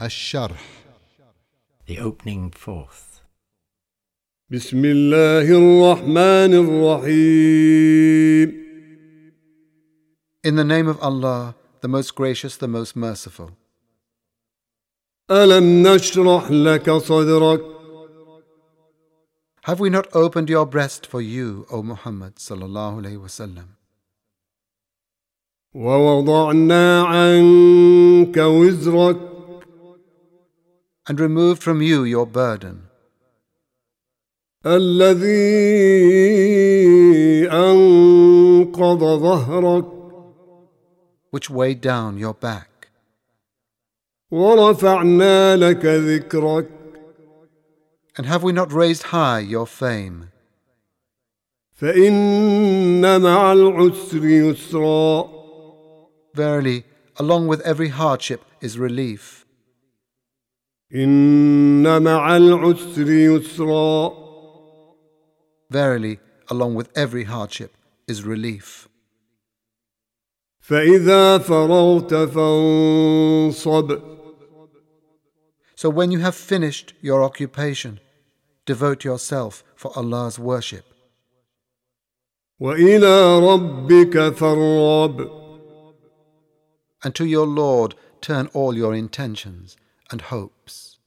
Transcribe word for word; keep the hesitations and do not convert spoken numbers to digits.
الشرح. The opening fourth. بسم الله الرحمن الرحيم. In the name of Allah, the most gracious, the most merciful. ألم نشرح لك صدرك Have we not opened your breast for you, O Muhammad sallallahu alayhi wasallam, ووضعنا عنك وزرك and removed from you your burden, الذي أنقض ظهرك which weighed down your back, ورفعنا لك ذكرك and have we not raised high your fame? فإن مع العسر يسرا. Verily, along with every hardship is relief. إن مع العسر يسرا. Verily, along with every hardship is relief. فإذا فرغت فانصب. So when you have finished your occupation, devote yourself for Allah's worship. وإلى ربك فارغب. And to your Lord turn all your intentions and hopes.